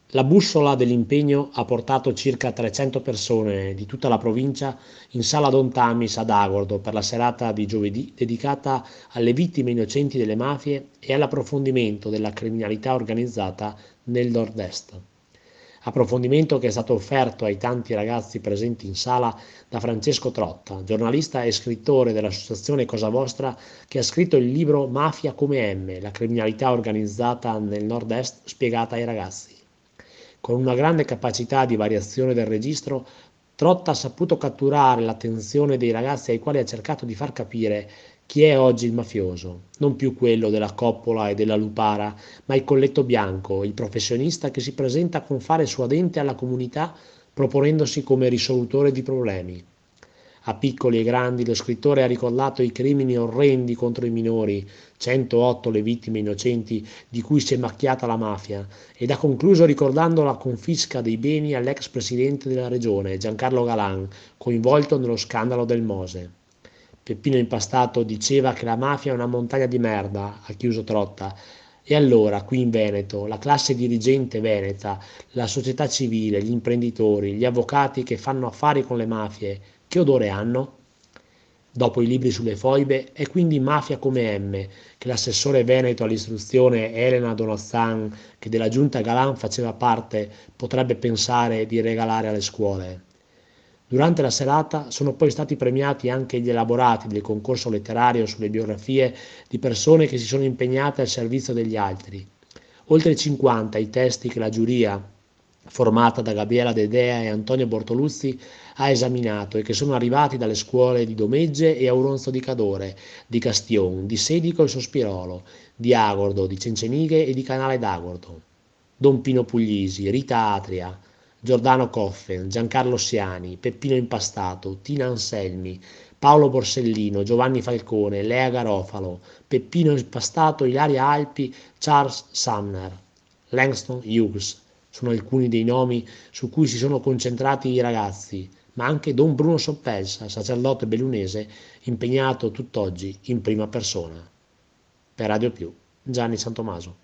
La bussola dell'impegno ha portato circa 300 persone di tutta la provincia in sala Don Tamis ad Agordo per la serata di giovedì dedicata alle vittime innocenti delle mafie e all'approfondimento della criminalità organizzata nel nord-est. Approfondimento che è stato offerto ai tanti ragazzi presenti in sala da Francesco Trotta, giornalista e scrittore dell'associazione Cosa Vostra, che ha scritto il libro Mafia come M, la criminalità organizzata nel nord-est spiegata ai ragazzi. Con una grande capacità di variazione del registro, Trotta ha saputo catturare l'attenzione dei ragazzi ai quali ha cercato di far capire chi è oggi il mafioso, non più quello della coppola e della lupara, ma il colletto bianco, il professionista che si presenta con fare suadente alla comunità proponendosi come risolutore di problemi. A piccoli e grandi lo scrittore ha ricordato i crimini orrendi contro i minori, 108 le vittime innocenti di cui si è macchiata la mafia, ed ha concluso ricordando la confisca dei beni all'ex presidente della regione, Giancarlo Galan, coinvolto nello scandalo del Mose. Peppino Impastato diceva che la mafia è una montagna di merda, ha chiuso Trotta. E allora, qui in Veneto, la classe dirigente veneta, la società civile, gli imprenditori, gli avvocati che fanno affari con le mafie, che odore hanno? Dopo i libri sulle foibe, è quindi Mafia come M, che l'assessore veneto all'istruzione Elena Donazan, che della giunta Galan faceva parte, potrebbe pensare di regalare alle scuole. Durante la serata sono poi stati premiati anche gli elaborati del concorso letterario sulle biografie di persone che si sono impegnate al servizio degli altri. Oltre 50 i testi che la giuria, formata da Gabriela Dedea e Antonio Bortoluzzi, ha esaminato e che sono arrivati dalle scuole di Domegge e Auronzo di Cadore, di Castion, di Sedico e Sospirolo, di Agordo, di Cencenighe e di Canale d'Agordo. Don Pino Puglisi, Rita Atria, Giordano Coffen, Giancarlo Siani, Peppino Impastato, Tina Anselmi, Paolo Borsellino, Giovanni Falcone, Lea Garofalo, Peppino Impastato, Ilaria Alpi, Charles Sumner, Langston Hughes. Sono alcuni dei nomi su cui si sono concentrati i ragazzi, ma anche Don Bruno Soppelsa, sacerdote bellunese, impegnato tutt'oggi in prima persona. Per Radio Più, Gianni Santomaso.